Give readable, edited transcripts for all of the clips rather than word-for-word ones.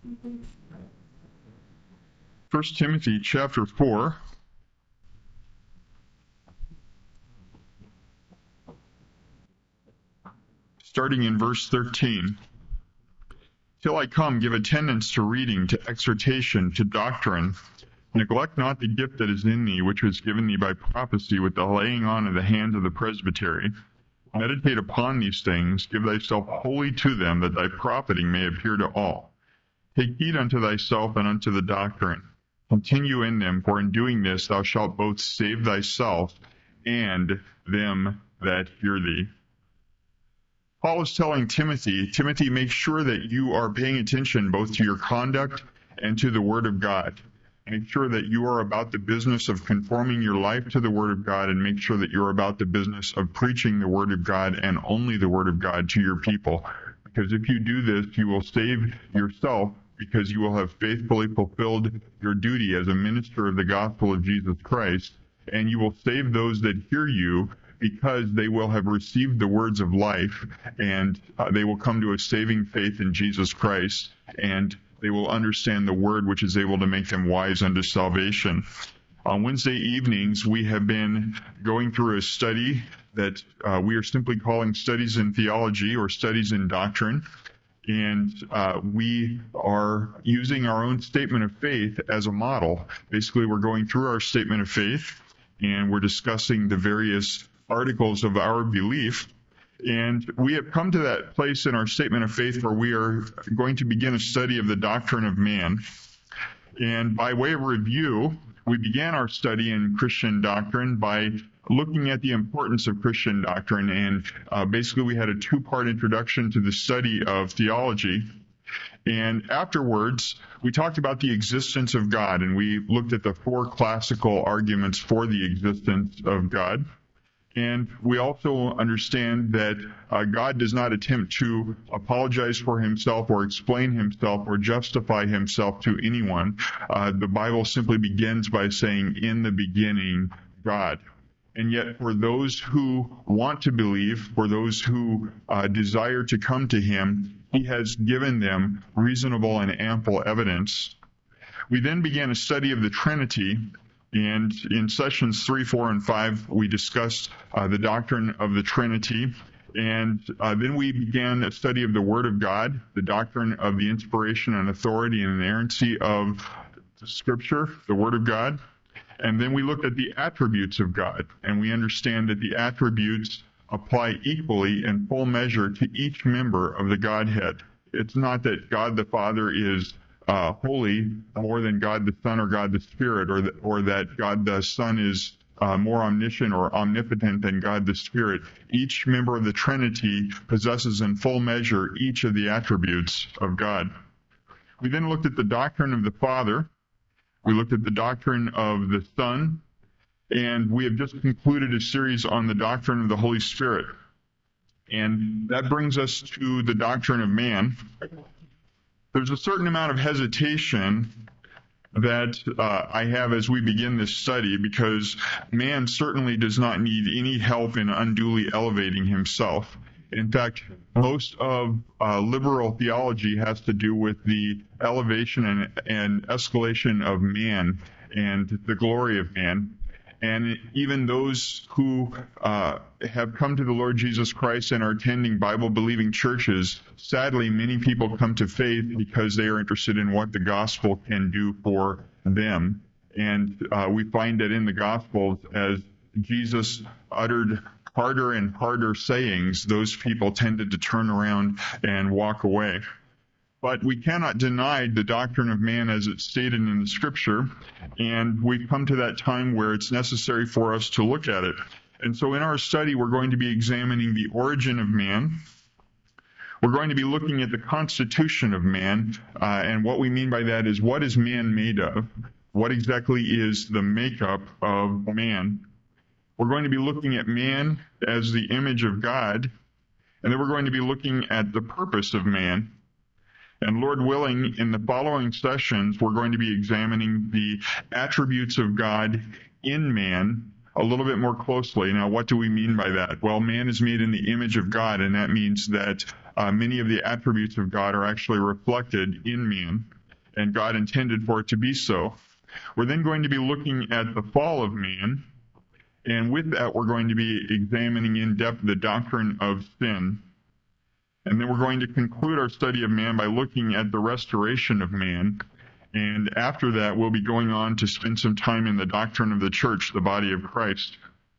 1 Timothy chapter 4. Starting in verse 13. Till I come, give attendance to reading, to exhortation, to doctrine. Neglect not the gift that is in thee, which was given thee by prophecy with the laying on of the hands of the presbytery. Meditate upon these things, give thyself wholly to them, that thy profiting may appear to all. Take heed unto thyself and unto the doctrine. Continue in them, for in doing this thou shalt both save thyself and them that hear thee. Paul is telling Timothy, make sure that you are paying attention both to your conduct and to the Word of God. Make sure that you are about the business of conforming your life to the Word of God, and make sure that you're about the business of preaching the Word of God and only the Word of God to your people. Because if you do this, you will save yourself, because you will have faithfully fulfilled your duty as a minister of the gospel of Jesus Christ, and you will save those that hear you, because they will have received the words of life, and they will come to a saving faith in Jesus Christ, and they will understand the word, which is able to make them wise unto salvation. On Wednesday evenings, we have been going through a study that we are simply calling Studies in Theology or Studies in Doctrine. And we are using our own statement of faith as a model. Basically, we're going through our statement of faith, and we're discussing the various articles of our belief. And we have come to that place in our statement of faith where we are going to begin a study of the doctrine of man. And by way of review, we began our study in Christian doctrine by looking at the importance of Christian doctrine. And basically, we had a two-part introduction to the study of theology. And afterwards, we talked about the existence of God, and we looked at the four classical arguments for the existence of God. And we also understand that God does not attempt to apologize for himself or explain himself or justify himself to anyone. The Bible simply begins by saying, in the beginning, God. And yet, for those who want to believe, for those who desire to come to him, he has given them reasonable and ample evidence. We then began a study of the Trinity. And in sessions 3, 4, and 5, we discussed the doctrine of the Trinity. And then we began a study of the Word of God, the doctrine of the inspiration and authority and inerrancy of the Scripture, the Word of God. And then we looked at the attributes of God. And we understand that the attributes apply equally in full measure to each member of the Godhead. It's not that God the Father is holy more than God the Son or God the Spirit, or that God the Son is more omniscient or omnipotent than God the Spirit. Each member of the Trinity possesses in full measure each of the attributes of God. We then looked at the doctrine of the Father. We looked at the doctrine of the Son, and we have just concluded a series on the doctrine of the Holy Spirit. And that brings us to the doctrine of man. There's a certain amount of hesitation that I have as we begin this study, because man certainly does not need any help in unduly elevating himself. In fact, most of liberal theology has to do with the elevation and escalation of man and the glory of man. And even those who have come to the Lord Jesus Christ and are attending Bible-believing churches, sadly, many people come to faith because they are interested in what the gospel can do for them. And we find that in the Gospels, as Jesus uttered harder and harder sayings, those people tended to turn around and walk away. But we cannot deny the doctrine of man as it's stated in the Scripture, and we've come to that time where it's necessary for us to look at it. And so in our study, we're going to be examining the origin of man. We're going to be looking at the constitution of man, and what we mean by that is, what is man made of? What exactly is the makeup of man? We're going to be looking at man as the image of God, and then we're going to be looking at the purpose of man. And Lord willing, in the following sessions, we're going to be examining the attributes of God in man a little bit more closely. Now, what do we mean by that? Well, man is made in the image of God, and that means that many of the attributes of God are actually reflected in man, and God intended for it to be so. We're then going to be looking at the fall of man, and with that we're going to be examining in depth the doctrine of sin. And then we're going to conclude our study of man by looking at the restoration of man. And after that, we'll be going on to spend some time in the doctrine of the church, the body of Christ.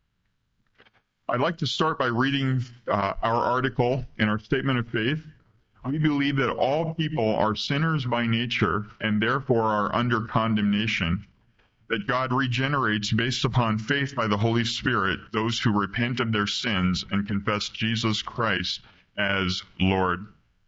I'd like to start by reading our article in our statement of faith. We believe that all people are sinners by nature and therefore are under condemnation, that God regenerates based upon faith by the Holy Spirit those who repent of their sins and confess Jesus Christ as Lord.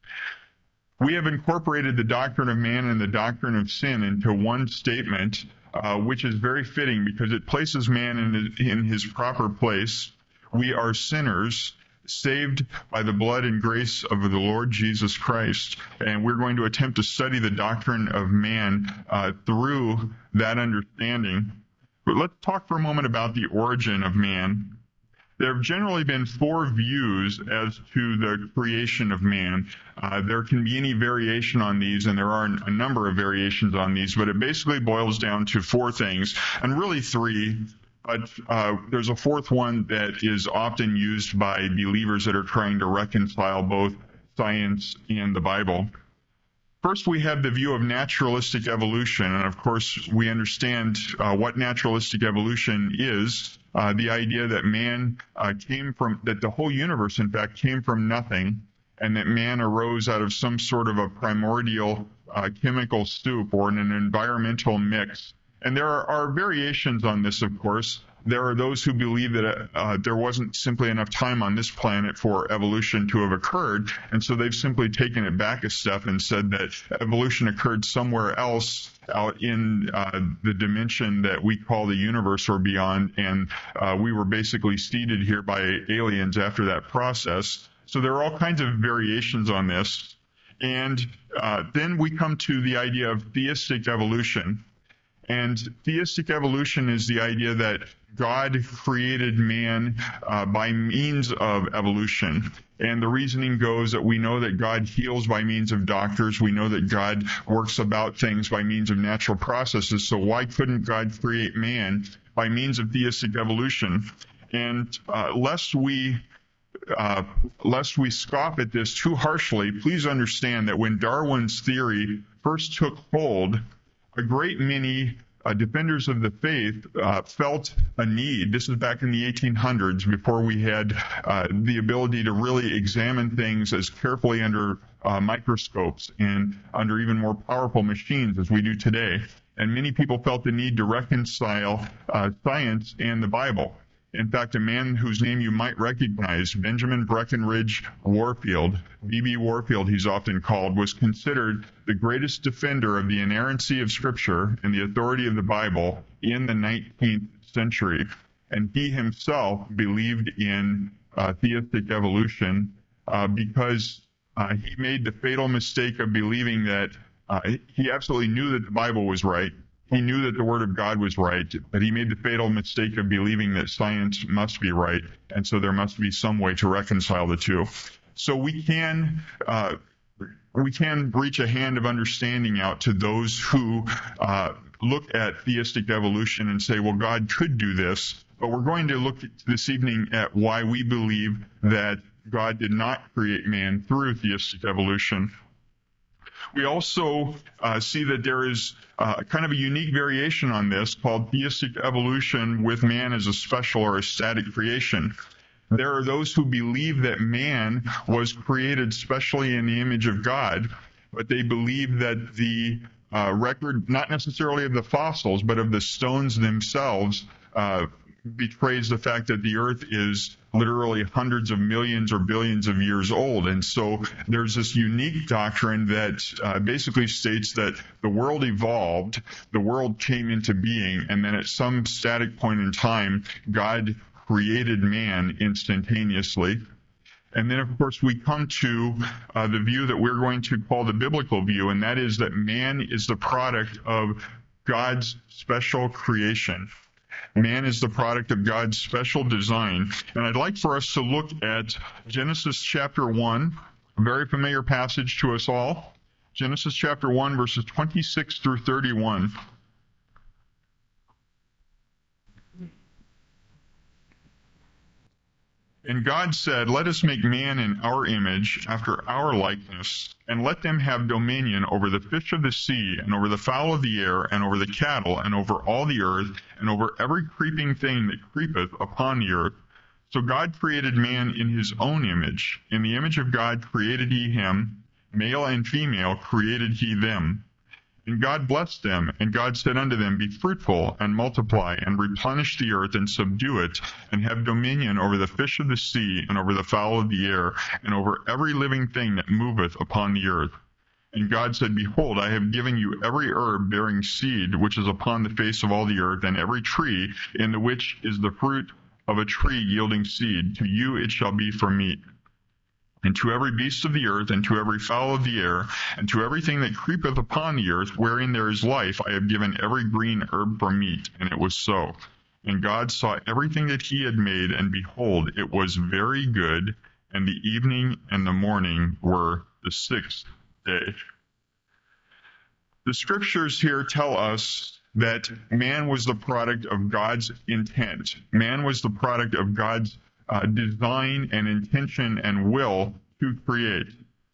We have incorporated the doctrine of man and the doctrine of sin into one statement, which is very fitting because it places man in his proper place. We are sinners, saved by the blood and grace of the Lord Jesus Christ, and we're going to attempt to study the doctrine of man through that understanding. But let's talk for a moment about the origin of man. There have generally been four views as to the creation of man. There can be any variation on these, and there are a number of variations on these, but it basically boils down to four things, and really three. But there's a fourth one that is often used by believers that are trying to reconcile both science and the Bible. First, we have the view of naturalistic evolution, and of course, we understand what naturalistic evolution is. The idea that man that the whole universe, in fact, came from nothing, and that man arose out of some sort of a primordial chemical soup or in an environmental mix. And there are variations on this, of course. There are those who believe that there wasn't simply enough time on this planet for evolution to have occurred, and so they've simply taken it back a step and said that evolution occurred somewhere else out in the dimension that we call the universe or beyond, and we were basically seeded here by aliens after that process. So there are all kinds of variations on this. And then we come to the idea of theistic evolution. And theistic evolution is the idea that God created man by means of evolution. And the reasoning goes that we know that God heals by means of doctors. We know that God works about things by means of natural processes. So why couldn't God create man by means of theistic evolution? And lest we scoff at this too harshly, please understand that when Darwin's theory first took hold, a great many defenders of the faith felt a need. This is back in the 1800s, before we had the ability to really examine things as carefully under microscopes and under even more powerful machines as we do today. And many people felt the need to reconcile science and the Bible. In fact, a man whose name you might recognize, Benjamin Breckinridge Warfield, B.B. Warfield he's often called, was considered the greatest defender of the inerrancy of Scripture and the authority of the Bible in the 19th century. And he himself believed in theistic evolution because he made the fatal mistake of believing that he absolutely knew that the Bible was right. He knew that the Word of God was right, but he made the fatal mistake of believing that science must be right, and so there must be some way to reconcile the two. So we can reach a hand of understanding out to those who look at theistic evolution and say, well, God could do this, but we're going to look this evening at why we believe that God did not create man through theistic evolution. We also see that there is kind of a unique variation on this called theistic evolution with man as a special or a static creation. There are those who believe that man was created specially in the image of God, but they believe that the record, not necessarily of the fossils, but of the stones themselves, betrays the fact that the earth is literally hundreds of millions or billions of years old. And so there's this unique doctrine that basically states that the world evolved, the world came into being, and then at some static point in time, God created man instantaneously. And then, of course, we come to the view that we're going to call the biblical view, and that is that man is the product of God's special creation. Man is the product of God's special design. And I'd like for us to look at Genesis chapter 1, A very familiar passage to us all. Genesis chapter 1, verses 26 through 31. And God said, "Let us make man in our image, after our likeness, and let them have dominion over the fish of the sea, and over the fowl of the air, and over the cattle, and over all the earth, and over every creeping thing that creepeth upon the earth." So God created man in his own image. In the image of God created he him, male and female created he them. And God blessed them, and God said unto them, "Be fruitful, and multiply, and replenish the earth, and subdue it, and have dominion over the fish of the sea, and over the fowl of the air, and over every living thing that moveth upon the earth." And God said, "Behold, I have given you every herb bearing seed, which is upon the face of all the earth, and every tree, in the which is the fruit of a tree yielding seed. To you it shall be for meat. And to every beast of the earth, and to every fowl of the air, and to everything that creepeth upon the earth, wherein there is life, I have given every green herb for meat." And it was so. And God saw everything that he had made, and behold, it was very good. And the evening and the morning were the sixth day. The scriptures here tell us that man was the product of God's intent. Man was the product of God's design and intention and will to create.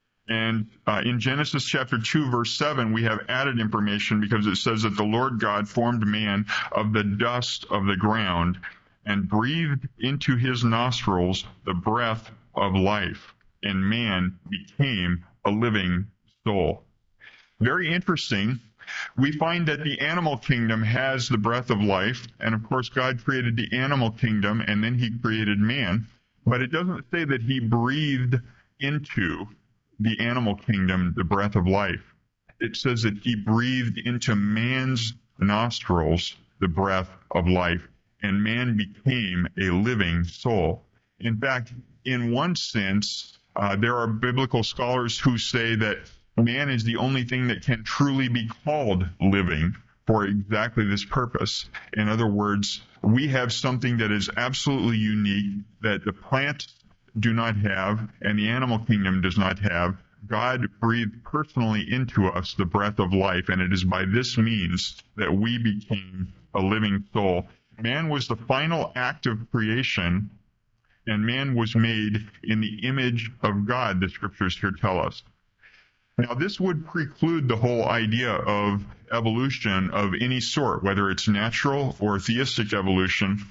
And in Genesis chapter 2, verse 7, we have added information because it says that the Lord God formed man of the dust of the ground and breathed into his nostrils the breath of life, and man became a living soul. Very interesting. We find that the animal kingdom has the breath of life, and of course God created the animal kingdom and then he created man, but it doesn't say that he breathed into the animal kingdom the breath of life. It says that he breathed into man's nostrils the breath of life, and man became a living soul. In fact, in one sense, there are biblical scholars who say that man is the only thing that can truly be called living for exactly this purpose. In other words, we have something that is absolutely unique that the plants do not have and the animal kingdom does not have. God breathed personally into us the breath of life, and it is by this means that we became a living soul. Man was the final act of creation, and man was made in the image of God, the scriptures here tell us. Now, this would preclude the whole idea of evolution of any sort, whether it's natural or theistic evolution.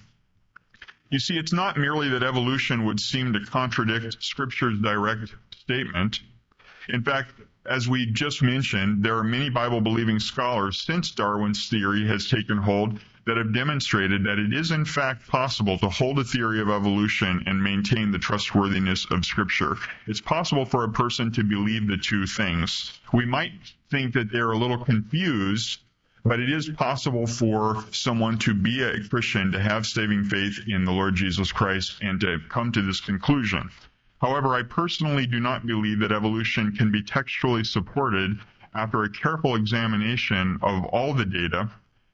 You see, it's not merely that evolution would seem to contradict Scripture's direct statement. In fact, as we just mentioned, there are many Bible-believing scholars since Darwin's theory has taken hold that have demonstrated that it is in fact possible to hold a theory of evolution and maintain the trustworthiness of Scripture. It's possible for a person to believe the two things. We might think that they're a little confused, but it is possible for someone to be a Christian, to have saving faith in the Lord Jesus Christ, and to come to this conclusion. However, I personally do not believe that evolution can be textually supported after a careful examination of all the data.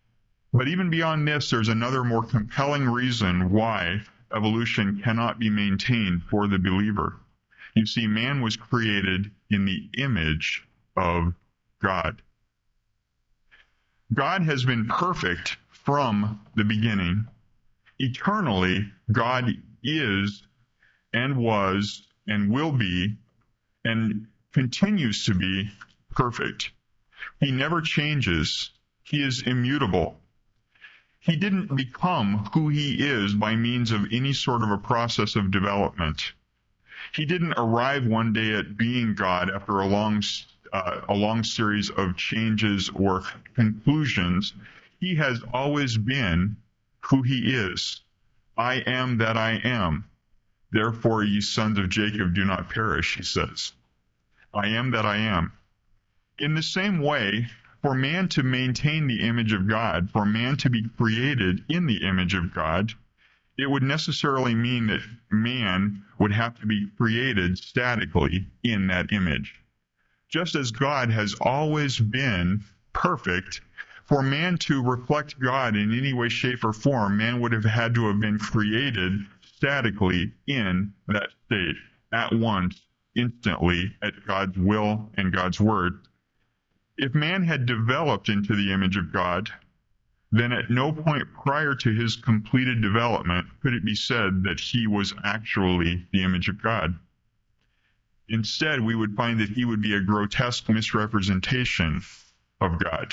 But even beyond this, there's another more compelling reason why evolution cannot be maintained for the believer. You see, man was created in the image of God. God has been perfect from the beginning. Eternally, God is and was and will be and continues to be perfect. He never changes. He is immutable. He didn't become who he is by means of any sort of a process of development. He didn't arrive one day at being God after a long series of changes or conclusions. He has always been who he is. I am that I am. Therefore, ye sons of Jacob, do not perish, he says. I am that I am. In the same way, for man to maintain the image of God, for man to be created in the image of God, it would necessarily mean that man would have to be created statically in that image. Just as God has always been perfect, for man to reflect God in any way, shape, or form, man would have had to have been created statically in that state at once instantly at God's will and God's word. If man had developed into the image of God, then at no point prior to his completed development could it be said that he was actually the image of God. Instead, we would find that he would be a grotesque misrepresentation of God.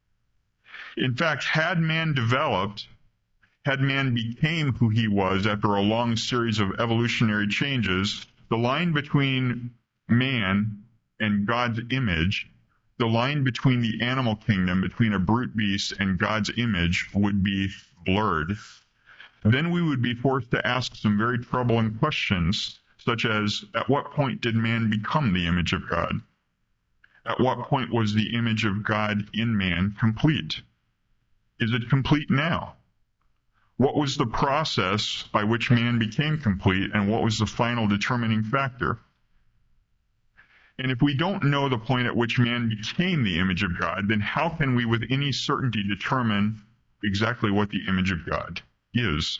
In fact, had man developed, had man became who he was after a long series of evolutionary changes, the line between man and God's image, the line between the animal kingdom, between a brute beast and God's image, would be blurred. Then we would be forced to ask some very troubling questions, such as, at what point did man become the image of God? At what point was the image of God in man complete? Is it complete now? What was the process by which man became complete, and what was the final determining factor? And if we don't know the point at which man became the image of God, then how can we with any certainty determine exactly what the image of God is?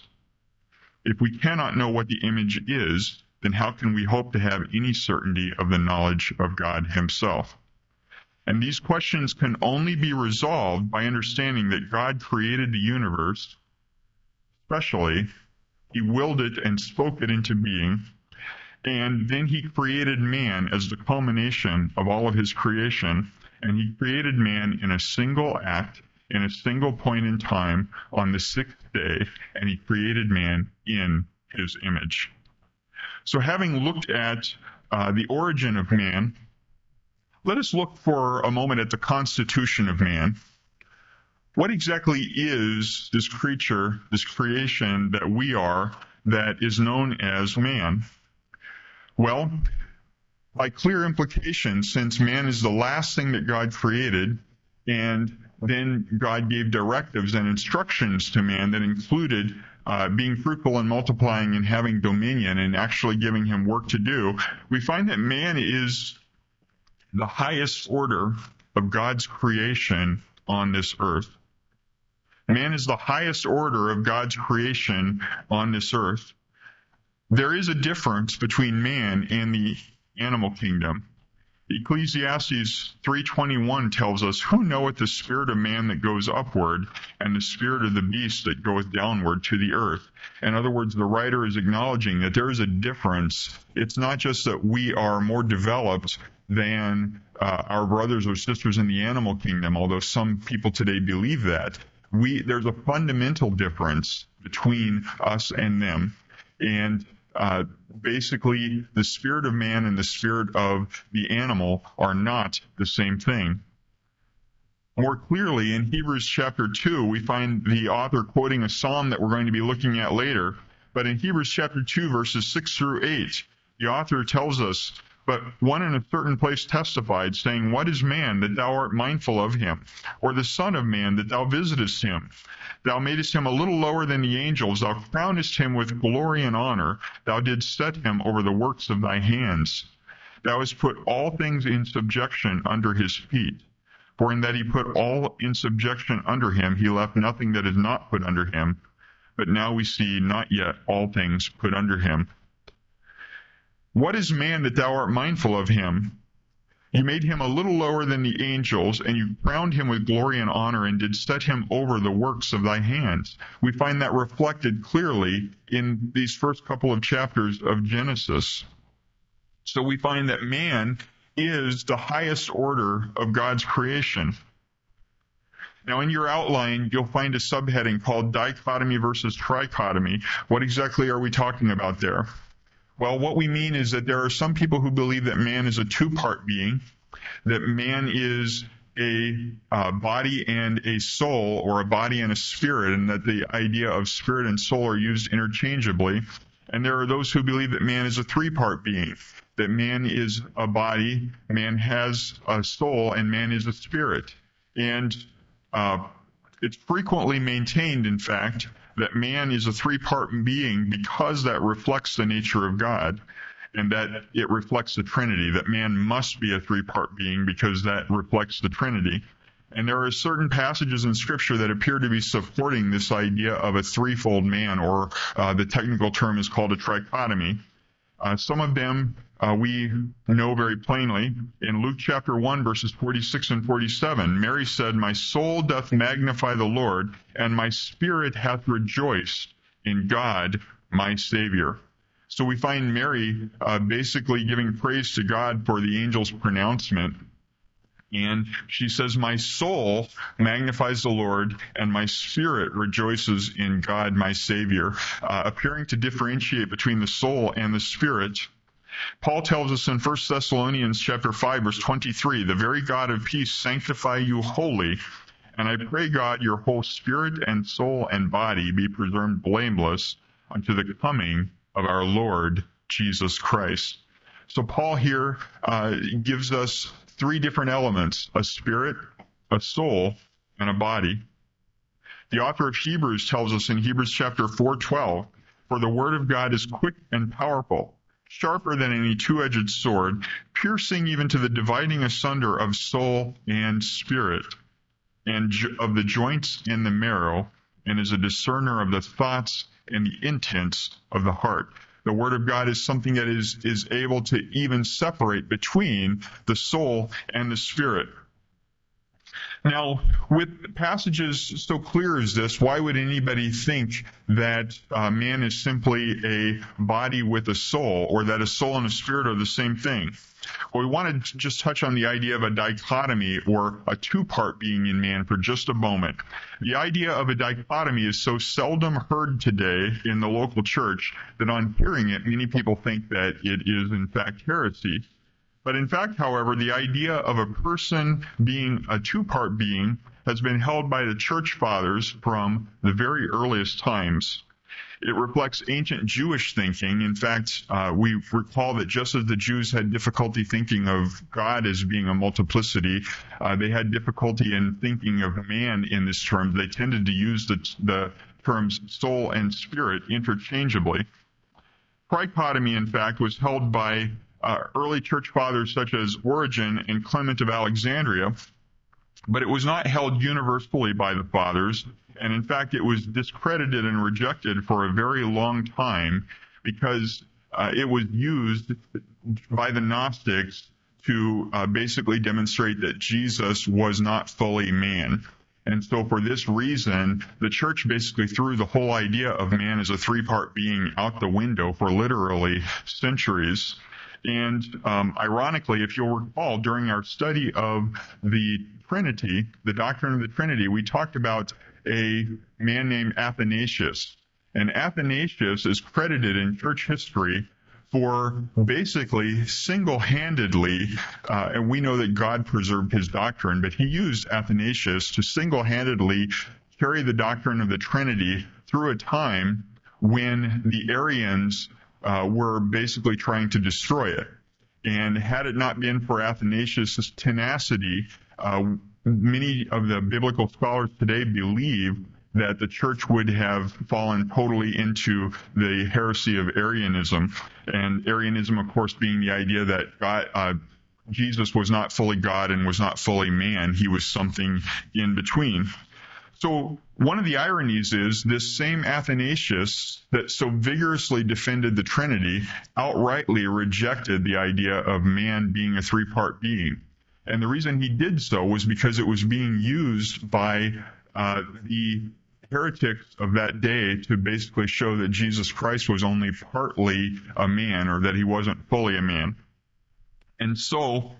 If we cannot know what the image is, then how can we hope to have any certainty of the knowledge of God himself? And these questions can only be resolved by understanding that God created the universe, especially, he willed it and spoke it into being, and then he created man as the culmination of all of his creation, and he created man in a single act, in a single point in time, on the sixth day, and he created man in his image. So having looked at the origin of man, let us look for a moment at the constitution of man. What exactly is this creature, this creation that we are, that is known as man? Well, by clear implication, since man is the last thing that God created, and then God gave directives and instructions to man that included being fruitful and multiplying and having dominion and actually giving him work to do, we find that man is the highest order of God's creation on this earth. Man is the highest order of God's creation on this earth. There is a difference between man and the animal kingdom. Ecclesiastes 3:21 tells us, "Who knoweth the spirit of man that goes upward, and the spirit of the beast that goeth downward to the earth?" In other words, the writer is acknowledging that there is a difference. It's not just that we are more developed than our brothers or sisters in the animal kingdom, although some people today believe that. There's a fundamental difference between us and them. And basically, the spirit of man and the spirit of the animal are not the same thing. More clearly, in Hebrews chapter 2, we find the author quoting a psalm that we're going to be looking at later. But in Hebrews chapter 2, verses 6 through 8, the author tells us, "But one in a certain place testified, saying, What is man, that thou art mindful of him? Or the son of man, that thou visitest him? Thou madest him a little lower than the angels. Thou crownest him with glory and honor. Thou didst set him over the works of thy hands. Thou hast put all things in subjection under his feet. For in that he put all in subjection under him, he left nothing that is not put under him. But now we see not yet all things put under him. What is man that thou art mindful of him? You made him a little lower than the angels, and you crowned him with glory and honor, and did set him over the works of thy hands." We find that reflected clearly in these first couple of chapters of Genesis. So we find that man is the highest order of God's creation. Now, in your outline, you'll find a subheading called Dichotomy versus Trichotomy. What exactly are we talking about there? Well, what we mean is that there are some people who believe that man is a two-part being, that man is a body and a soul, or a body and a spirit, and that the idea of spirit and soul are used interchangeably. And there are those who believe that man is a three-part being, that man is a body, man has a soul, and man is a spirit. And it's frequently maintained, in fact, that man is a three-part being because that reflects the nature of God, and that it reflects the Trinity, that man must be a three-part being because that reflects the Trinity. And there are certain passages in Scripture that appear to be supporting this idea of a threefold man, or the technical term is called a trichotomy. Some of them we know very plainly in Luke chapter 1, verses 46 and 47, Mary said, "My soul doth magnify the Lord, and my spirit hath rejoiced in God my Savior." So we find Mary basically giving praise to God for the angel's pronouncement. And she says, "My soul magnifies the Lord, and my spirit rejoices in God my Savior," appearing to differentiate between the soul and the spirit. Paul tells us in 1 Thessalonians chapter 5, verse 23, "The very God of peace sanctify you wholly, and I pray God your whole spirit and soul and body be preserved blameless unto the coming of our Lord Jesus Christ." So Paul here gives us three different elements: a spirit, a soul, and a body. The author of Hebrews tells us in Hebrews chapter 4:12, "For the word of God is quick and powerful, sharper than any two-edged sword, piercing even to the dividing asunder of soul and spirit, and of the joints and the marrow, and is a discerner of the thoughts and the intents of the heart." The Word of God is something that is able to even separate between the soul and the spirit. Now, with passages so clear as this, why would anybody think that man is simply a body with a soul, or that a soul and a spirit are the same thing? Well, we want to just touch on the idea of a dichotomy, or a two-part being in man, for just a moment. The idea of a dichotomy is so seldom heard today in the local church that on hearing it, many people think that it is in fact heresy. But in fact, however, the idea of a person being a two-part being has been held by the church fathers from the very earliest times. It reflects ancient Jewish thinking. In fact, we recall that just as the Jews had difficulty thinking of God as being a multiplicity, they had difficulty in thinking of man in this term. They tended to use the terms soul and spirit interchangeably. Trichotomy, in fact, was held by early church fathers such as Origen and Clement of Alexandria, but it was not held universally by the fathers, and in fact it was discredited and rejected for a very long time because it was used by the Gnostics to basically demonstrate that Jesus was not fully man. And so for this reason, the church basically threw the whole idea of man as a three-part being out the window for literally centuries. And ironically, if you'll recall, during our study of the Trinity, the doctrine of the Trinity, we talked about a man named Athanasius. And Athanasius is credited in church history for basically single-handedly, and we know that God preserved his doctrine, but he used Athanasius to single-handedly carry the doctrine of the Trinity through a time when the Arians were basically trying to destroy it. And had it not been for Athanasius' tenacity, many of the biblical scholars today believe that the church would have fallen totally into the heresy of Arianism. And Arianism, of course, being the idea that Jesus was not fully God and was not fully man. He was something in between. So one of the ironies is this same Athanasius that so vigorously defended the Trinity outrightly rejected the idea of man being a three-part being. And the reason he did so was because it was being used by the heretics of that day to basically show that Jesus Christ was only partly a man, or that he wasn't fully a man. And so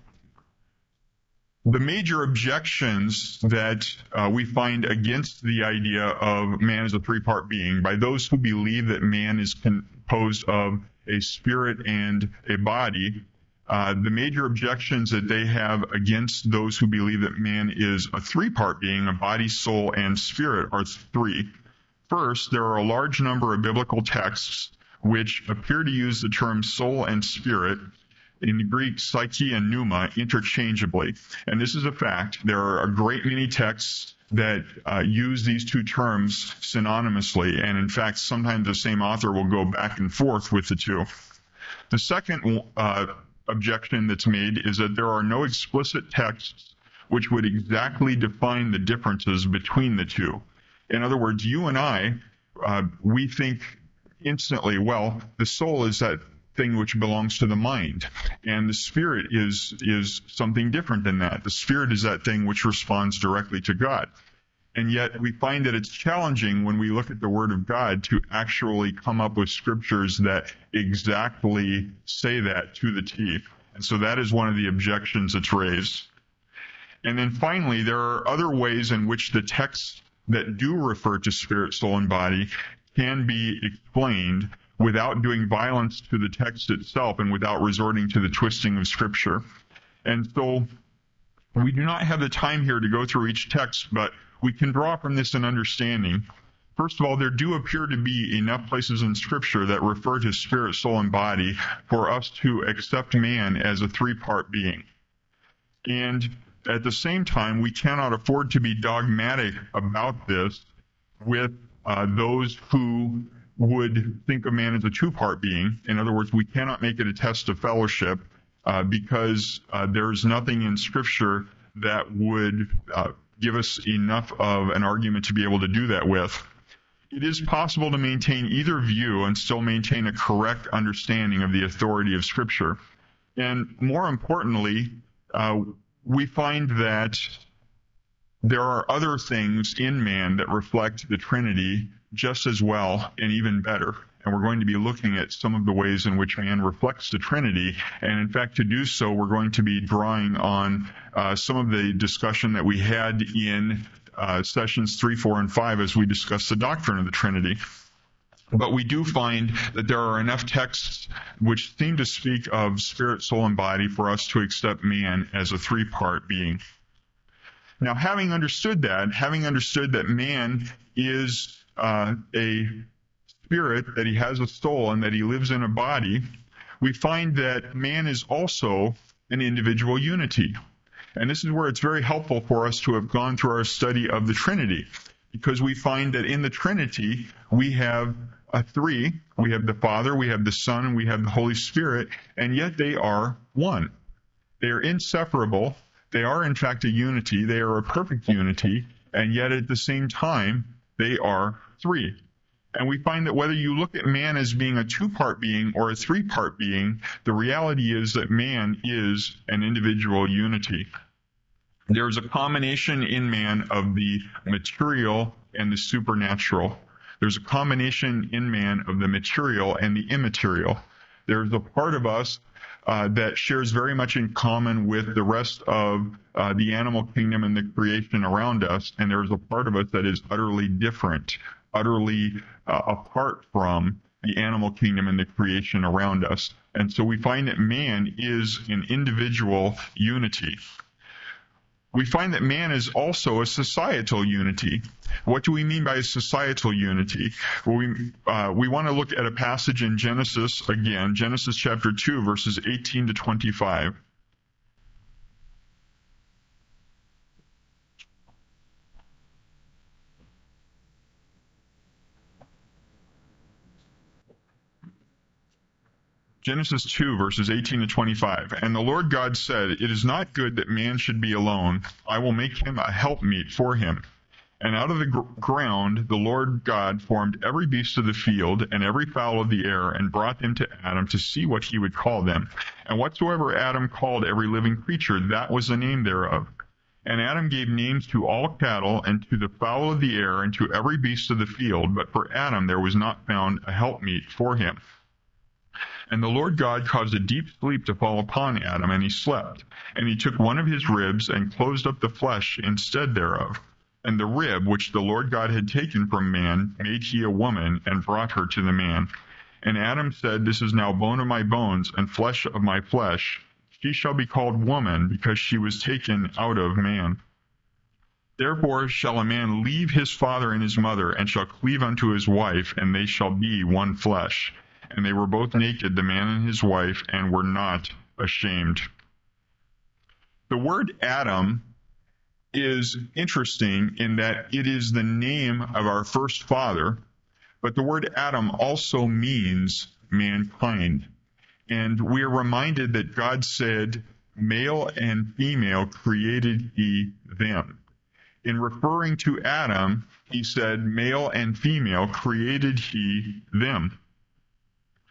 the major objections that we find against the idea of man as a three-part being by those who believe that man is composed of a spirit and a body, the major objections that they have against those who believe that man is a three-part being, a body, soul, and spirit, are three. First, there are a large number of biblical texts which appear to use the terms soul and spirit, in the Greek, psyche and pneuma, interchangeably. And this is a fact. There are a great many texts that use these two terms synonymously, and in fact, sometimes the same author will go back and forth with the two. The second objection that's made is that there are no explicit texts which would exactly define the differences between the two. In other words, you and I, we think instantly, well, the soul is that thing which belongs to the mind. And the spirit is something different than that. The spirit is that thing which responds directly to God. And yet we find that it's challenging when we look at the Word of God to actually come up with scriptures that exactly say that to the T. And so that is one of the objections that's raised. And then finally, there are other ways in which the texts that do refer to spirit, soul, and body can be explained without doing violence to the text itself and without resorting to the twisting of Scripture. And so we do not have the time here to go through each text, but we can draw from this an understanding. First of all, there do appear to be enough places in Scripture that refer to spirit, soul, and body for us to accept man as a three-part being. And at the same time, we cannot afford to be dogmatic about this with those who would think of man as a two-part being. In other words, we cannot make it a test of fellowship because there's nothing in Scripture that would give us enough of an argument to be able to do that with. It is possible to maintain either view and still maintain a correct understanding of the authority of Scripture. And more importantly, we find that there are other things in man that reflect the Trinity just as well and even better. And we're going to be looking at some of the ways in which man reflects the Trinity. And in fact, to do so, we're going to be drawing on some of the discussion that we had in sessions 3, 4, and 5 as we discussed the doctrine of the Trinity. But we do find that there are enough texts which seem to speak of spirit, soul, and body for us to accept man as a three-part being. Now, having understood that man is a spirit, that he has a soul, and that he lives in a body, we find that man is also an individual unity. And this is where it's very helpful for us to have gone through our study of the Trinity, because we find that in the Trinity we have three. We have the Father, we have the Son, and we have the Holy Spirit, and yet they are one. They are inseparable. They are, in fact, a unity. They are a perfect unity, and yet at the same time, they are three. And we find that whether you look at man as being a two-part being or a three-part being, the reality is that man is an individual unity. There is a combination in man of the material and the supernatural. There's a combination in man of the material and the immaterial. There's a part of us that shares very much in common with the rest of the animal kingdom and the creation around us, and there's a part of us that is utterly different, utterly apart from the animal kingdom and the creation around us. And so we find that man is an individual unity. We find that man is also a societal unity. What do we mean by a societal unity? Well, we want to look at a passage in Genesis again, Genesis chapter 2, verses 18 to 25. Genesis 2, verses 18 to 25. And the Lord God said, "It is not good that man should be alone. I will make him a helpmeet for him." And out of the ground the Lord God formed every beast of the field and every fowl of the air, and brought them to Adam to see what he would call them. And whatsoever Adam called every living creature, that was the name thereof. And Adam gave names to all cattle, and to the fowl of the air, and to every beast of the field. But for Adam there was not found a helpmeet for him. And the Lord God caused a deep sleep to fall upon Adam, and he slept. And he took one of his ribs, and closed up the flesh instead thereof. And the rib which the Lord God had taken from man made he a woman, and brought her to the man. And Adam said, "This is now bone of my bones, and flesh of my flesh. She shall be called woman, because she was taken out of man. Therefore shall a man leave his father and his mother, and shall cleave unto his wife, and they shall be one flesh. And they were both naked, the man and his wife, and were not ashamed." The word Adam is interesting in that it is the name of our first father, but the word Adam also means mankind. And we are reminded that God said, "Male and female created he them." In referring to Adam, he said, "Male and female created he them."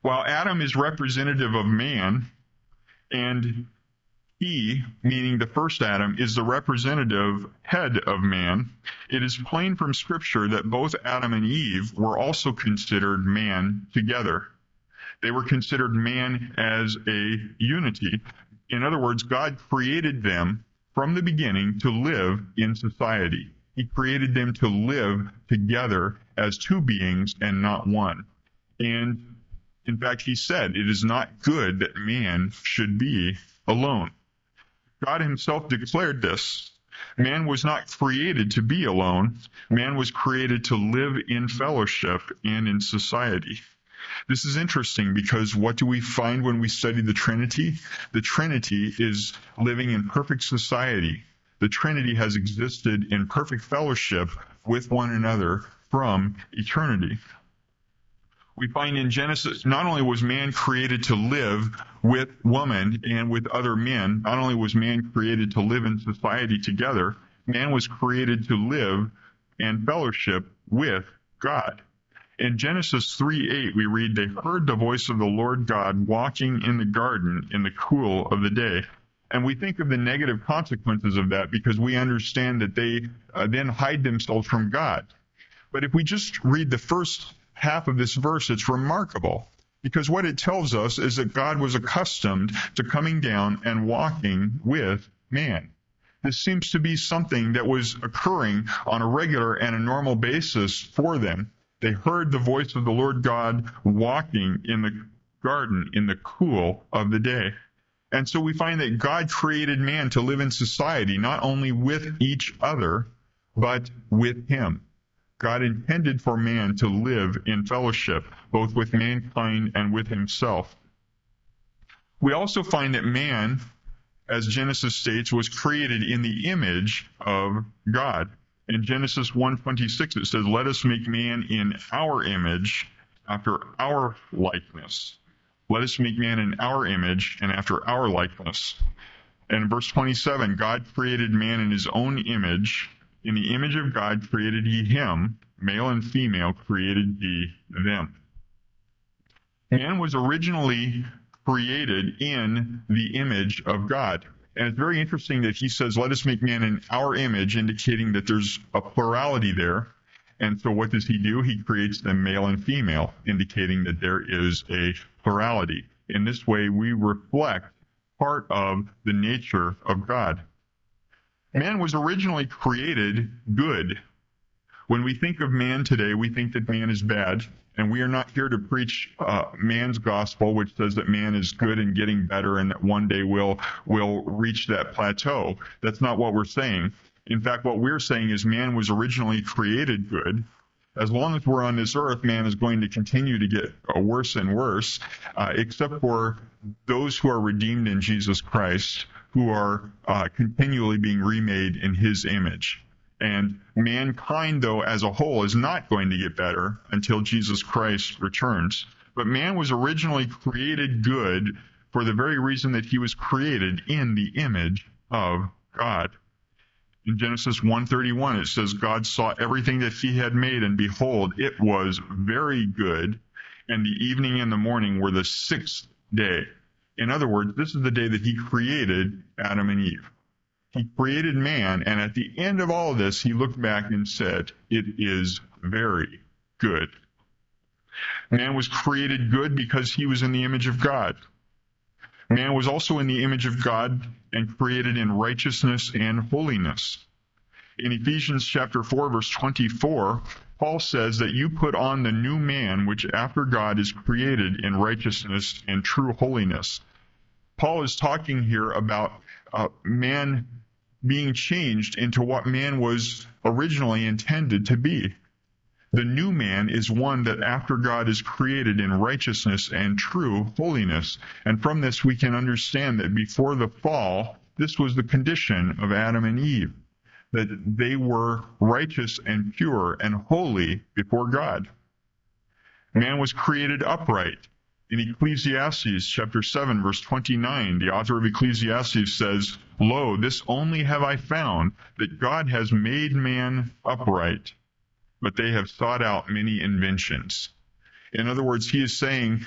While Adam is representative of man, and he, meaning the first Adam, is the representative head of man, it is plain from Scripture that both Adam and Eve were also considered man together. They were considered man as a unity. In other words, God created them from the beginning to live in society. He created them to live together as two beings and not one. And in fact, he said, it is not good that man should be alone. God himself declared this. Man was not created to be alone. Man was created to live in fellowship and in society. This is interesting because what do we find when we study the Trinity? The Trinity is living in perfect society. The Trinity has existed in perfect fellowship with one another from eternity. We find in Genesis, not only was man created to live with woman and with other men, not only was man created to live in society together, man was created to live and fellowship with God. In Genesis 3:8, we read, they heard the voice of the Lord God walking in the garden in the cool of the day. And we think of the negative consequences of that because we understand that they then hide themselves from God. But if we just read the first half of this verse, it's remarkable because what it tells us is that God was accustomed to coming down and walking with man. This seems to be something that was occurring on a regular and a normal basis for them. They heard the voice of the Lord God walking in the garden in the cool of the day. And so we find that God created man to live in society, not only with each other, but with him. God intended for man to live in fellowship, both with mankind and with himself. We also find that man, as Genesis states, was created in the image of God. In Genesis 1:26, it says, let us make man in our image, after our likeness. Let us make man in our image and after our likeness. And in verse 27, God created man in his own image. In the image of God created he him, male and female created he them. Man was originally created in the image of God. And it's very interesting that he says, let us make man in our image, indicating that there's a plurality there. And so what does he do? He creates them male and female, indicating that there is a plurality. In this way, we reflect part of the nature of God. Man was originally created good. When we think of man today, we think that man is bad. And we are not here to preach man's gospel, which says that man is good and getting better and that one day we'll reach that plateau. That's not what we're saying. In fact, what we're saying is man was originally created good. As long as we're on this earth, man is going to continue to get worse and worse, except for those who are redeemed in Jesus Christ, who are continually being remade in his image. And mankind, though, as a whole, is not going to get better until Jesus Christ returns. But man was originally created good for the very reason that he was created in the image of God. In Genesis 1:31, it says, God saw everything that he had made, and behold, it was very good. And the evening and the morning were the sixth day. In other words, this is the day that he created Adam and Eve. He created man, and at the end of all of this, he looked back and said, it is very good. Man was created good because he was in the image of God. Man was also in the image of God and created in righteousness and holiness. In Ephesians chapter 4, verse 24, Paul says that you put on the new man, which after God is created in righteousness and true holiness. Paul is talking here about man being changed into what man was originally intended to be. The new man is one that after God is created in righteousness and true holiness. And from this we can understand that before the fall, this was the condition of Adam and Eve, that they were righteous and pure and holy before God. Man was created upright. In Ecclesiastes chapter 7, verse 29, the author of Ecclesiastes says, Lo, this only have I found, that God has made man upright, but they have sought out many inventions. In other words, he is saying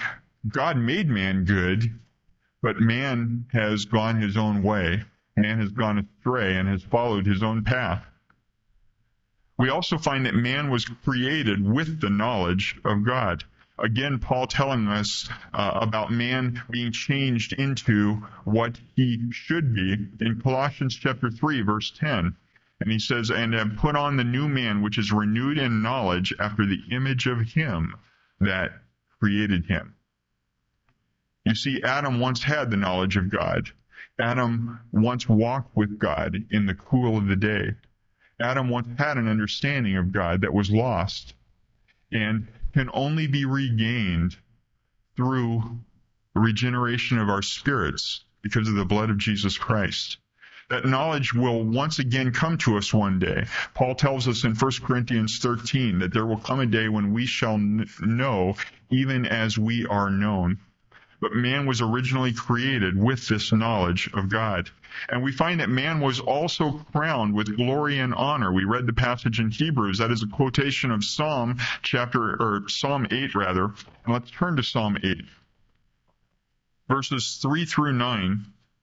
God made man good, but man has gone his own way. Man has gone astray and has followed his own path. We also find that man was created with the knowledge of God. Again, Paul telling us about man being changed into what he should be in Colossians chapter 3, verse 10. And he says, and have put on the new man, which is renewed in knowledge after the image of him that created him. You see, Adam once had the knowledge of God. Adam once walked with God in the cool of the day. Adam once had an understanding of God that was lost and can only be regained through regeneration of our spirits because of the blood of Jesus Christ. That knowledge will once again come to us one day. Paul tells us in 1 Corinthians 13 that there will come a day when we shall know even as we are known. But man was originally created with this knowledge of God. And we find that man was also crowned with glory and honor. We read the passage in Hebrews. That is a quotation of Psalm 8 rather. And let's turn to Psalm 8. Verses 3 through 9.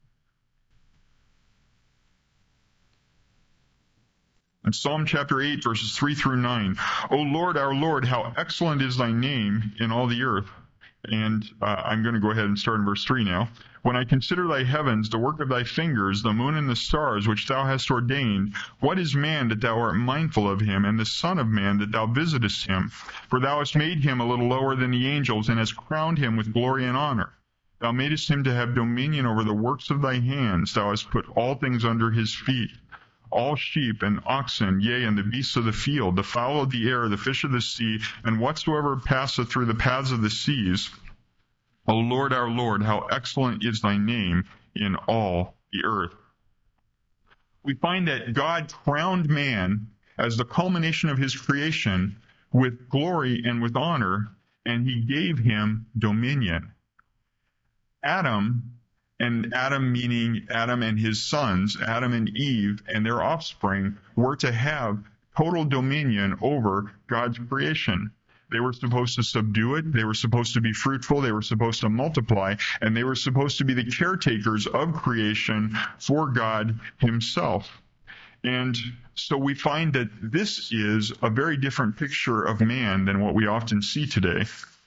In Psalm chapter 8, verses 3 through 9. O Lord, our Lord, how excellent is thy name in all the earth. And I'm going to go ahead and start in verse 3 now. When I consider thy heavens, the work of thy fingers, the moon and the stars which thou hast ordained, what is man that thou art mindful of him, and the son of man that thou visitest him? For thou hast made him a little lower than the angels, and hast crowned him with glory and honor. Thou madest him to have dominion over the works of thy hands. Thou hast put all things under his feet. All sheep and oxen, yea, and the beasts of the field, the fowl of the air, the fish of the sea, and whatsoever passeth through the paths of the seas. O Lord, our Lord, how excellent is thy name in all the earth. We find that God crowned man as the culmination of his creation with glory and with honor, and he gave him dominion. Adam meaning Adam and his sons, Adam and Eve and their offspring, were to have total dominion over God's creation. They were supposed to subdue it, they were supposed to be fruitful, they were supposed to multiply, and they were supposed to be the caretakers of creation for God himself. And so we find that this is a very different picture of man than what we often see today.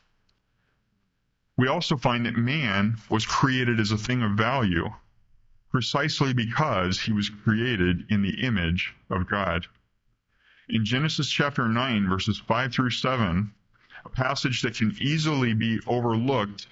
We also find that man was created as a thing of value, precisely because he was created in the image of God. In Genesis chapter 9, verses 5 through 7, a passage that can easily be overlooked,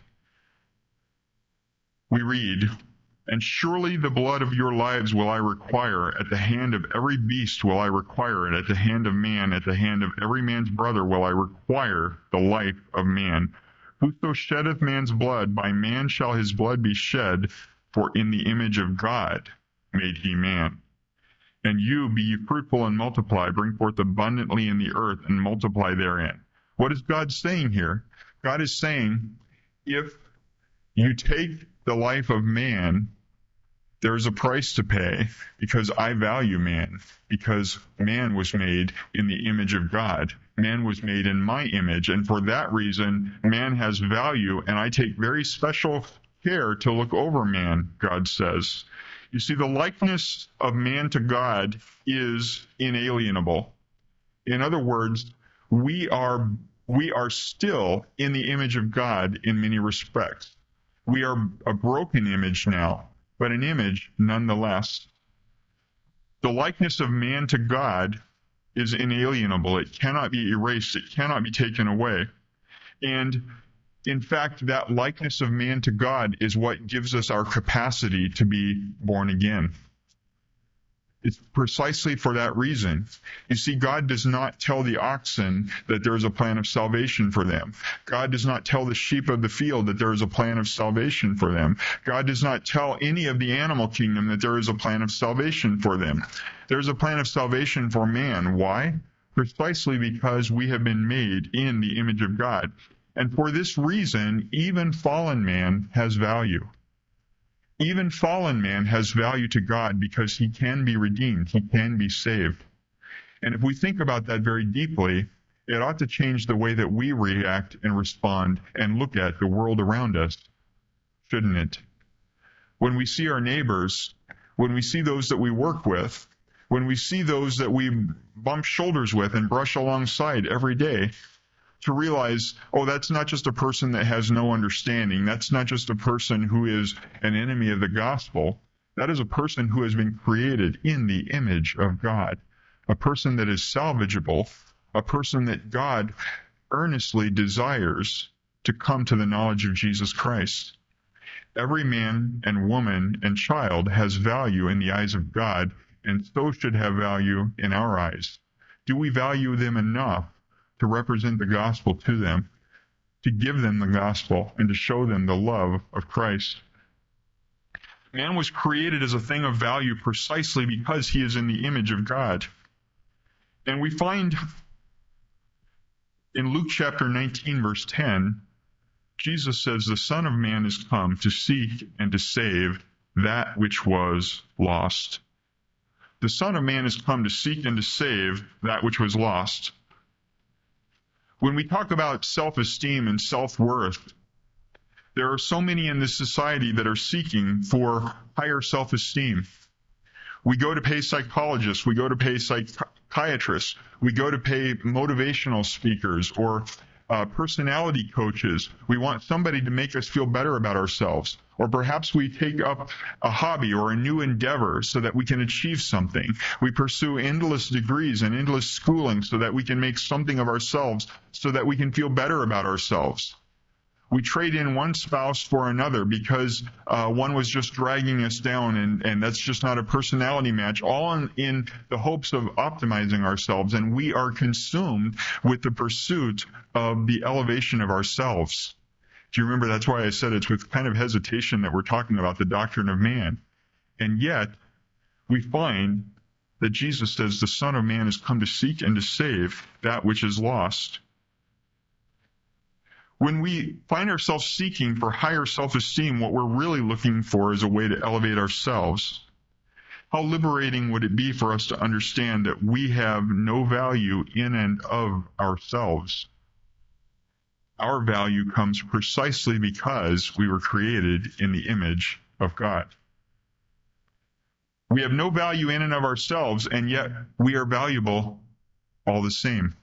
we read, And surely the blood of your lives will I require, at the hand of every beast will I require it, at the hand of man, at the hand of every man's brother will I require the life of man. Whoso sheddeth man's blood, by man shall his blood be shed, for in the image of God made he man. And you, be ye fruitful and multiply, bring forth abundantly in the earth, and multiply therein. What is God saying here? God is saying, if you take the life of man, there is a price to pay, because I value man, because man was made in the image of God. Man was made in my image, and for that reason, man has value, and I take very special care to look over man, God says. You see, the likeness of man to God is inalienable. In other words, we are still in the image of God in many respects. We are a broken image now, but an image nonetheless. The likeness of man to God is inalienable. It cannot be erased. It cannot be taken away. And in fact, that likeness of man to God is what gives us our capacity to be born again. It's precisely for that reason. You see, God does not tell the oxen that there is a plan of salvation for them. God does not tell the sheep of the field that there is a plan of salvation for them. God does not tell any of the animal kingdom that there is a plan of salvation for them. There's a plan of salvation for man. Why? Precisely because we have been made in the image of God. And for this reason, even fallen man has value. Even fallen man has value to God because he can be redeemed. He can be saved. And if we think about that very deeply, It ought to change the way that we react and respond and look at the world around us, shouldn't it? When we see our neighbors, when we see those that we work with, when we see those that we bump shoulders with and brush alongside every day, to realize, oh, that's not just a person that has no understanding. That's not just a person who is an enemy of the gospel. That is a person who has been created in the image of God, a person that is salvageable, a person that God earnestly desires to come to the knowledge of Jesus Christ. Every man and woman and child has value in the eyes of God, and so should have value in our eyes. Do we value them enough to represent the gospel to them, to give them the gospel, and to show them the love of Christ? Man was created as a thing of value precisely because he is in the image of God. And we find in Luke chapter 19, verse 10, Jesus says, "The Son of Man is come to seek and to save that which was lost." The Son of Man is come to seek and to save that which was lost. When we talk about self-esteem and self-worth, there are so many in this society that are seeking for higher self-esteem. We go to pay psychologists, we go to pay psychiatrists, we go to pay motivational speakers or personality coaches. We want somebody to make us feel better about ourselves. Or perhaps we take up a hobby or a new endeavor so that we can achieve something. We pursue endless degrees and endless schooling so that we can make something of ourselves, so that we can feel better about ourselves. We trade in one spouse for another because one was just dragging us down, and that's just not a personality match, all in the hopes of optimizing ourselves. And we are consumed with the pursuit of the elevation of ourselves. Do you remember? That's why I said it's with kind of hesitation that we're talking about the doctrine of man. And yet, we find that Jesus says the Son of Man has come to seek and to save that which is lost. When we find ourselves seeking for higher self-esteem, what we're really looking for is a way to elevate ourselves. How liberating would it be for us to understand that we have no value in and of ourselves? Our value comes precisely because we were created in the image of God. We have no value in and of ourselves, and yet we are valuable all the same.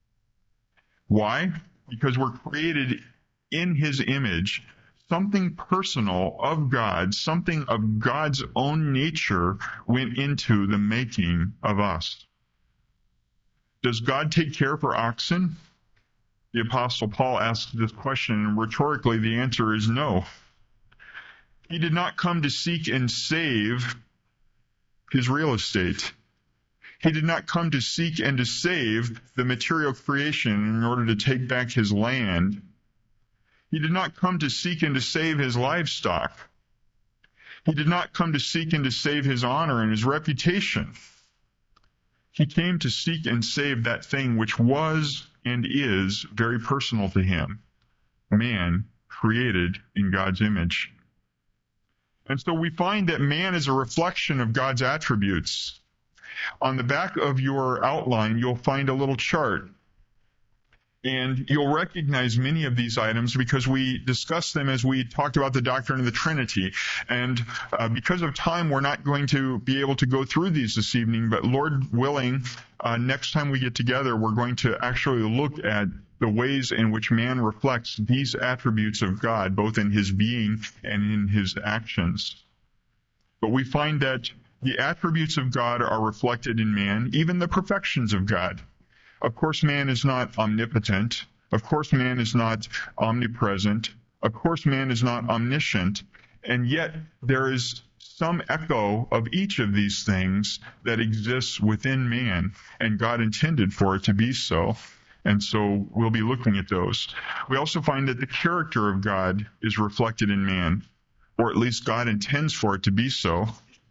Why? Because we're created in His image. Something personal of God, something of God's own nature went into the making of us. Does God take care for oxen? The Apostle Paul asks this question, and rhetorically the answer is no. He did not come to seek and save his real estate. He did not come to seek and to save the material creation in order to take back his land. He did not come to seek and to save his livestock. He did not come to seek and to save his honor and his reputation. He came to seek and save that thing which was and is very personal to him, man created in God's image. And so we find that man is a reflection of God's attributes. On the back of your outline, you'll find a little chart. And you'll recognize many of these items because we discussed them as we talked about the doctrine of the Trinity. And because of time, we're not going to be able to go through these this evening. But Lord willing, next time we get together, we're going to actually look at the ways in which man reflects these attributes of God, both in his being and in his actions. But we find that the attributes of God are reflected in man, even the perfections of God. Of course, man is not omnipotent. Of course, man is not omnipresent. Of course, man is not omniscient. And yet, there is some echo of each of these things that exists within man, and God intended for it to be so. And so we'll be looking at those. We also find that the character of God is reflected in man, or at least God intends for it to be so.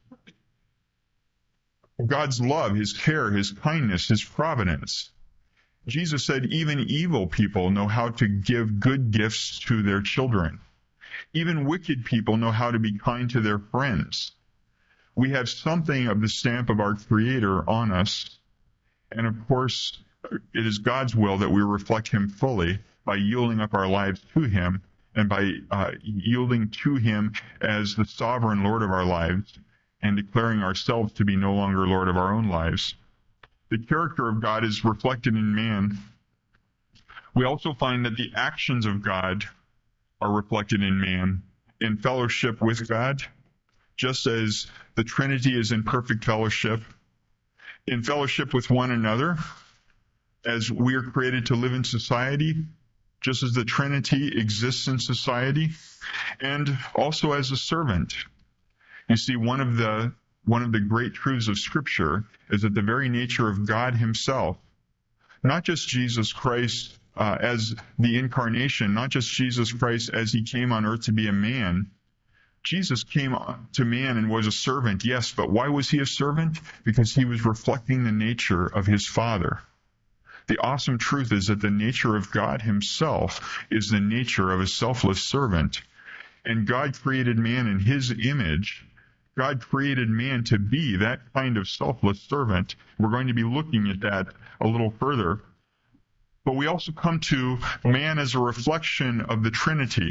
God's love, His care, His kindness, His providence. Jesus said even evil people know how to give good gifts to their children. Even wicked people know how to be kind to their friends. We have something of the stamp of our Creator on us. And of course, it is God's will that we reflect him fully by yielding up our lives to him and by yielding to him as the sovereign Lord of our lives and declaring ourselves to be no longer Lord of our own lives. The character of God is reflected in man. We also find that the actions of God are reflected in man in fellowship with God, just as the Trinity is in perfect fellowship, in fellowship with one another, as we are created to live in society, just as the Trinity exists in society, and also as a servant. You see, one of the great truths of Scripture is that the very nature of God himself, not just Jesus Christ as the incarnation, not just Jesus Christ as he came on earth to be a man. Jesus came to man and was a servant, yes, but why was he a servant? Because he was reflecting the nature of his Father. The awesome truth is that the nature of God himself is the nature of a selfless servant. And God created man in his image. God created man to be that kind of selfless servant. We're going to be looking at that a little further. But we also come to man as a reflection of the Trinity.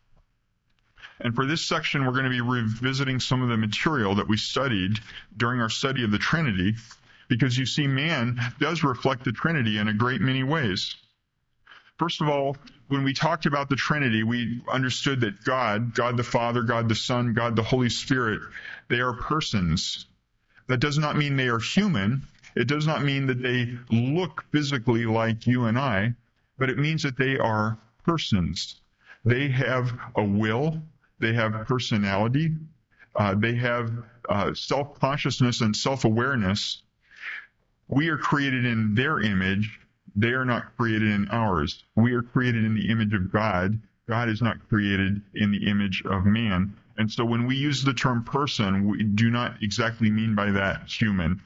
And for this section, we're going to be revisiting some of the material that we studied during our study of the Trinity, because you see, man does reflect the Trinity in a great many ways. First of all, when we talked about the Trinity, we understood that God the Father, God the Son, God the Holy Spirit, they are persons. That does not mean they are human. It does not mean that they look physically like you and I, but it means that they are persons. They have a will. They have personality. They have self-consciousness and self-awareness. We are created in their image. They are not created in ours. We are created in the image of God. God is not created in the image of man. And so when we use the term person, we do not exactly mean by that human.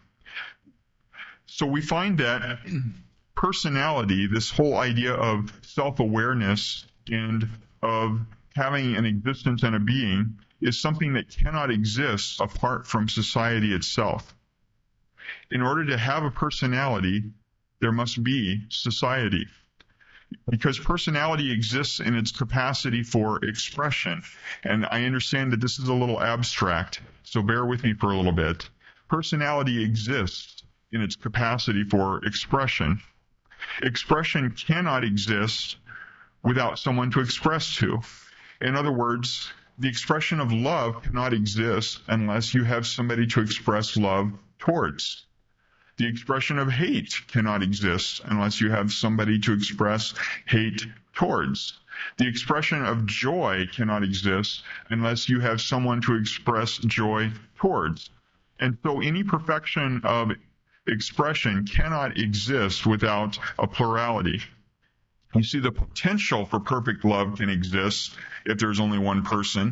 So we find that personality, this whole idea of self-awareness and of having an existence and a being, is something that cannot exist apart from society itself. In order to have a personality, there must be society. Because personality exists in its capacity for expression. And I understand that this is a little abstract, so bear with me for a little bit. Personality exists in its capacity for expression. Expression cannot exist without someone to express to. In other words, the expression of love cannot exist unless you have somebody to express love towards. The expression of hate cannot exist unless you have somebody to express hate towards. The expression of joy cannot exist unless you have someone to express joy towards. And so any perfection of expression cannot exist without a plurality. You see, the potential for perfect love can exist if there's only one person,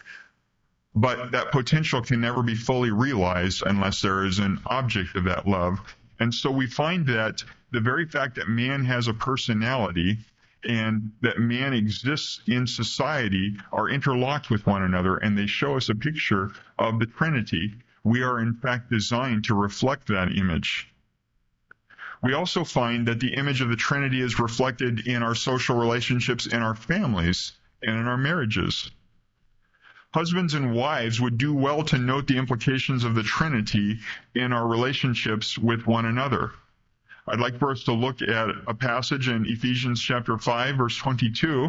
but that potential can never be fully realized unless there is an object of that love. And so we find that the very fact that man has a personality and that man exists in society are interlocked with one another, and they show us a picture of the Trinity. We are in fact designed to reflect that image. We also find that the image of the Trinity is reflected in our social relationships, in our families, and in our marriages. Husbands and wives would do well to note the implications of the Trinity in our relationships with one another. I'd like for us to look at a passage in Ephesians chapter 5, verse 22.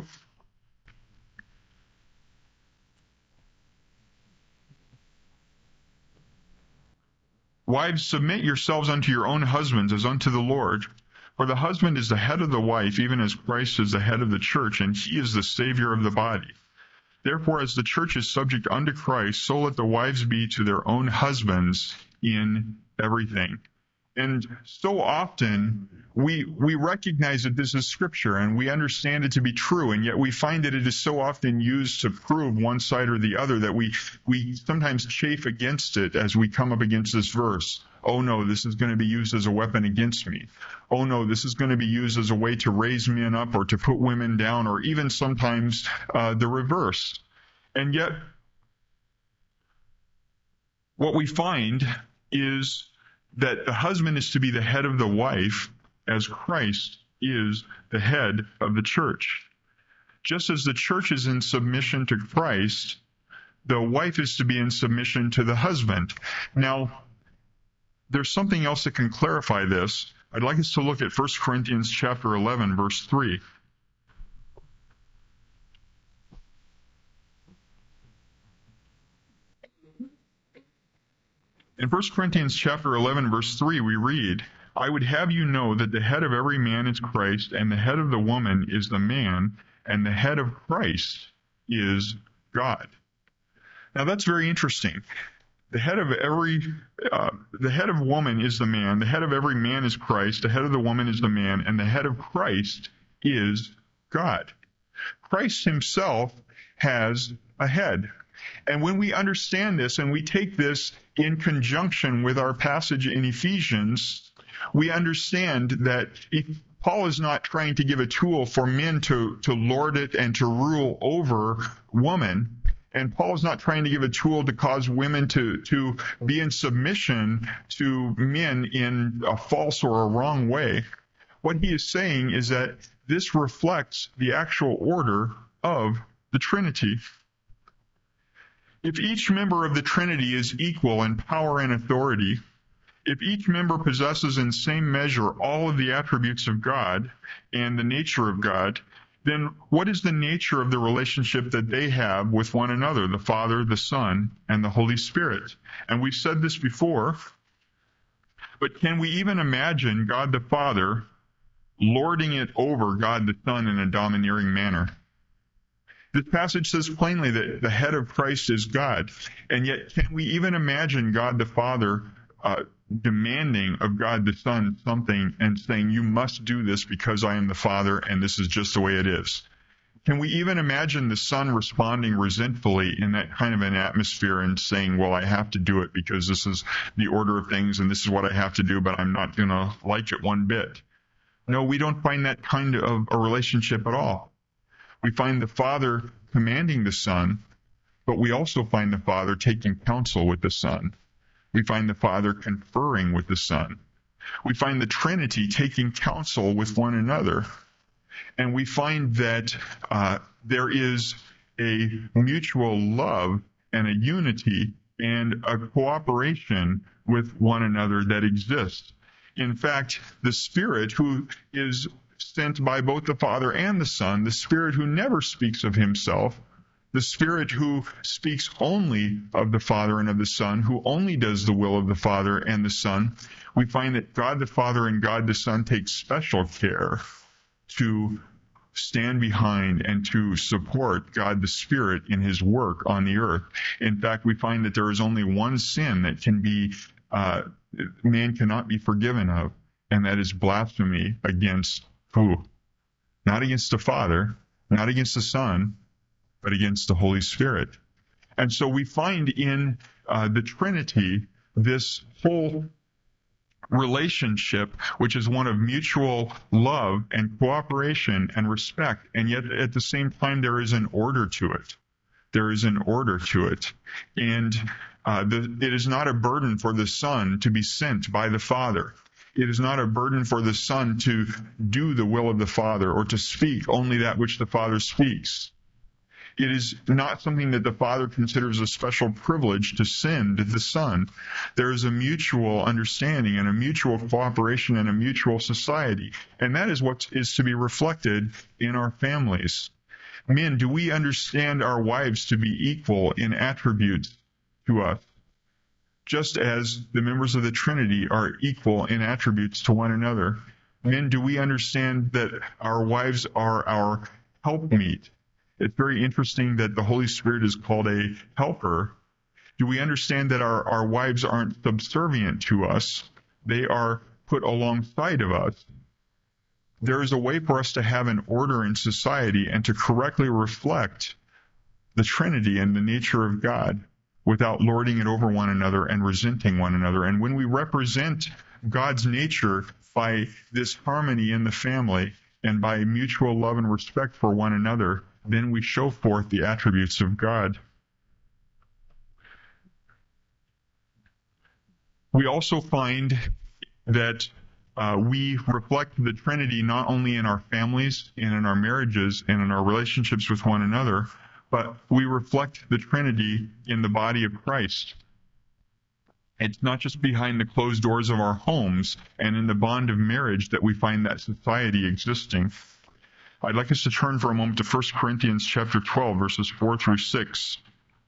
Wives, submit yourselves unto your own husbands as unto the Lord. For the husband is the head of the wife, even as Christ is the head of the church, and he is the Savior of the body. Therefore, as the church is subject unto Christ, so let the wives be to their own husbands in everything. And so often, we recognize that this is Scripture, and we understand it to be true, and yet we find that it is so often used to prove one side or the other that we sometimes chafe against it as we come up against this verse. Oh no, this is going to be used as a weapon against me. Oh no, this is going to be used as a way to raise men up or to put women down, or even sometimes the reverse. And yet, what we find is that the husband is to be the head of the wife, as Christ is the head of the church. Just as the church is in submission to Christ, the wife is to be in submission to the husband. Now, there's something else that can clarify this. I'd like us to look at 1 Corinthians chapter 11, verse 3. In 1 Corinthians chapter 11, verse 3, we read, I would have you know that the head of every man is Christ, and the head of the woman is the man, and the head of Christ is God. Now that's very interesting. The head of woman is the man, the head of every man is Christ, the head of the woman is the man, and the head of Christ is God. Christ himself has a head. And when we understand this and we take this in conjunction with our passage in Ephesians, we understand that Paul is not trying to give a tool for men to lord it and to rule over woman. And Paul is not trying to give a tool to cause women to be in submission to men in a false or a wrong way. What he is saying is that this reflects the actual order of the Trinity. If each member of the Trinity is equal in power and authority, if each member possesses in same measure all of the attributes of God and the nature of God, then what is the nature of the relationship that they have with one another, the Father, the Son, and the Holy Spirit? And we've said this before, but can we even imagine God the Father lording it over God the Son in a domineering manner? This passage says plainly that the head of Christ is God, and yet can we even imagine God the Father demanding of God the Son something and saying, you must do this because I am the Father and this is just the way it is? Can we even imagine the Son responding resentfully in that kind of an atmosphere and saying, well, I have to do it because this is the order of things and this is what I have to do, but I'm not going to like it one bit? No, we don't find that kind of a relationship at all. We find the Father commanding the Son, but we also find the Father taking counsel with the Son. We find the Father conferring with the Son. We find the Trinity taking counsel with one another. And we find that there is a mutual love and a unity and a cooperation with one another that exists. In fact, the Spirit who is sent by both the Father and the Son, the Spirit who never speaks of himself, the Spirit who speaks only of the Father and of the Son, who only does the will of the Father and the Son, we find that God the Father and God the Son take special care to stand behind and to support God the Spirit in his work on the earth. In fact, we find that there is only one sin that can be, man cannot be forgiven of, and that is blasphemy against who? Not against the Father, not against the Son, but against the Holy Spirit. And so we find in the Trinity this whole relationship, which is one of mutual love and cooperation and respect, and yet at the same time there is an order to it. There is an order to it. And it is not a burden for the Son to be sent by the Father. It is not a burden for the Son to do the will of the Father or to speak only that which the Father speaks. It is not something that the Father considers a special privilege to send the Son. There is a mutual understanding and a mutual cooperation and a mutual society. And that is what is to be reflected in our families. Men, do we understand our wives to be equal in attributes to us? Just as the members of the Trinity are equal in attributes to one another. Men, do we understand that our wives are our helpmeet? It's very interesting that the Holy Spirit is called a helper. Do we understand that our wives aren't subservient to us? They are put alongside of us. There is a way for us to have an order in society and to correctly reflect the Trinity and the nature of God without lording it over one another and resenting one another. And when we represent God's nature by this harmony in the family and by mutual love and respect for one another, then we show forth the attributes of God. We also find that we reflect the Trinity not only in our families and in our marriages and in our relationships with one another, but we reflect the Trinity in the body of Christ. It's not just behind the closed doors of our homes and in the bond of marriage that we find that society existing. I'd like us to turn for a moment to 1 Corinthians chapter 12, verses 4 through 6.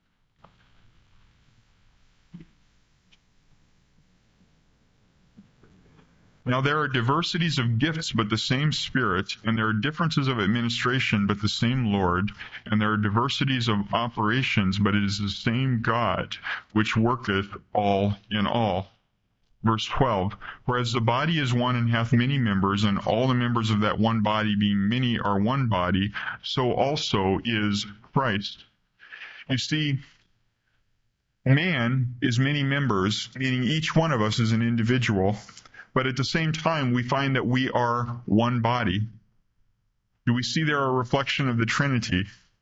Now there are diversities of gifts, but the same Spirit, and there are differences of administration, but the same Lord, and there are diversities of operations, but it is the same God, which worketh all in all. Verse 12, whereas the body is one and hath many members, and all the members of that one body being many are one body, so also is Christ. You see, man is many members, meaning each one of us is an individual. But at the same time, we find that we are one body. Do we see there a reflection of the Trinity?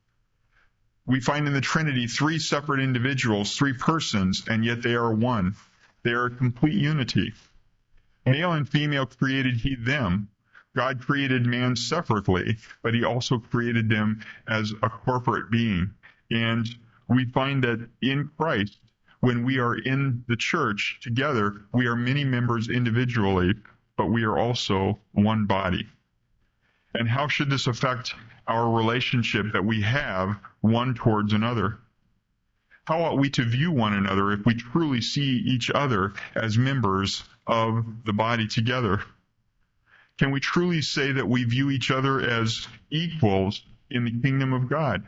We find in the Trinity three separate individuals, three persons, and yet they are one. They are a complete unity. Male and female created he them. God created man separately, but he also created them as a corporate being. And we find that in Christ, when we are in the church together, we are many members individually, but we are also one body. And how should this affect our relationship that we have one towards another? How ought we to view one another if we truly see each other as members of the body together? Can we truly say that we view each other as equals in the kingdom of God?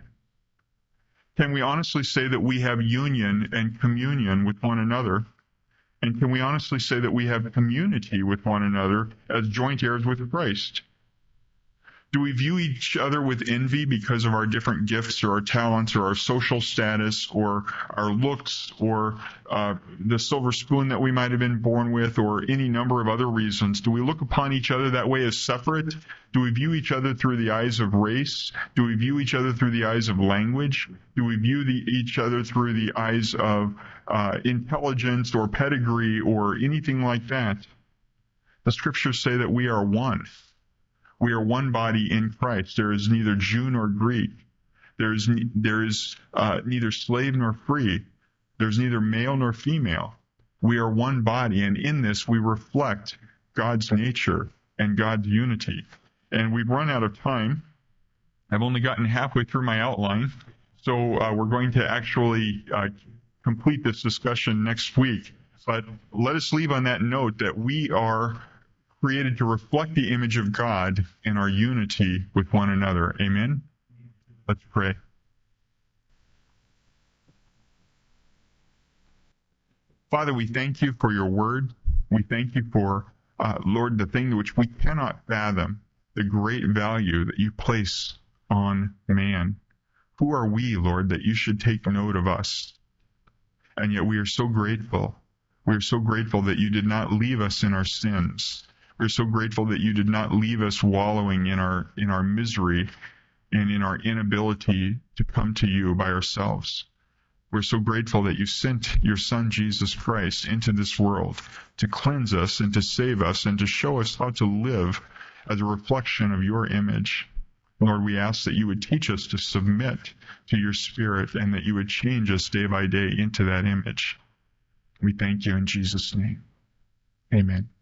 Can we honestly say that we have union and communion with one another? And can we honestly say that we have community with one another as joint heirs with Christ? Do we view each other with envy because of our different gifts or our talents or our social status or our looks or the silver spoon that we might have been born with or any number of other reasons? Do we look upon each other that way as separate? Do we view each other through the eyes of race? Do we view each other through the eyes of language? Do we view each other through the eyes of intelligence or pedigree or anything like that? The scriptures say that we are one. We are one body in Christ. There is neither Jew nor Greek. There is neither slave nor free. There's neither male nor female. We are one body, and in this we reflect God's nature and God's unity. And we've run out of time. I've only gotten halfway through my outline, so we're going to actually complete this discussion next week. But let us leave on that note that we are created to reflect the image of God in our unity with one another. Amen? Let's pray. Father, we thank you for your word. We thank you for, Lord, the thing which we cannot fathom, the great value that you place on man. Who are we, Lord, that you should take note of us? And yet we are so grateful. We are so grateful that you did not leave us in our sins. We're so grateful that you did not leave us wallowing in our misery and in our inability to come to you by ourselves. We're so grateful that you sent your Son, Jesus Christ, into this world to cleanse us and to save us and to show us how to live as a reflection of your image. Lord, we ask that you would teach us to submit to your Spirit and that you would change us day by day into that image. We thank you in Jesus' name. Amen.